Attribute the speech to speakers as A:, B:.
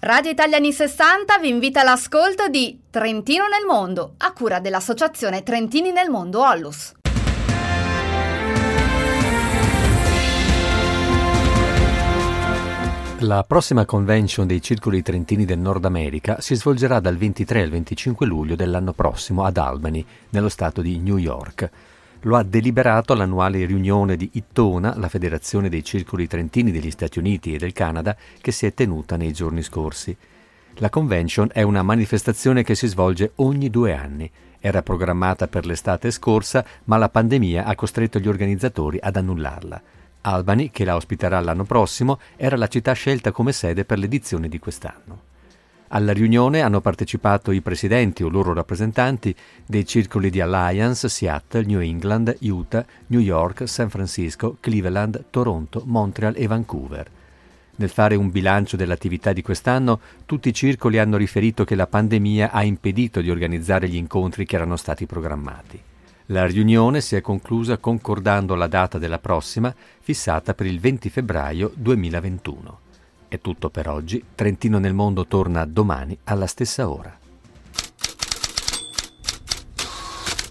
A: Radio Italia anni 60 vi invita all'ascolto di Trentino nel mondo, a cura dell'associazione Trentini nel mondo Ollus.
B: La prossima convention dei circoli trentini del Nord America si svolgerà dal 23 al 25 luglio dell'anno prossimo ad Albany, nello stato di New York. Lo ha deliberato l'annuale riunione di Ittona, la federazione dei circoli trentini degli Stati Uniti e del Canada, che si è tenuta nei giorni scorsi. La convention è una manifestazione che si svolge ogni 2 anni. Era programmata per l'estate scorsa, ma la pandemia ha costretto gli organizzatori ad annullarla. Albany, che la ospiterà l'anno prossimo, era la città scelta come sede per l'edizione di quest'anno. Alla riunione hanno partecipato i presidenti o loro rappresentanti dei circoli di Alliance, Seattle, New England, Utah, New York, San Francisco, Cleveland, Toronto, Montreal e Vancouver. Nel fare un bilancio dell'attività di quest'anno, tutti i circoli hanno riferito che la pandemia ha impedito di organizzare gli incontri che erano stati programmati. La riunione si è conclusa concordando la data della prossima, fissata per il 20 febbraio 2021. È tutto per oggi. Trentino nel mondo torna domani alla stessa ora.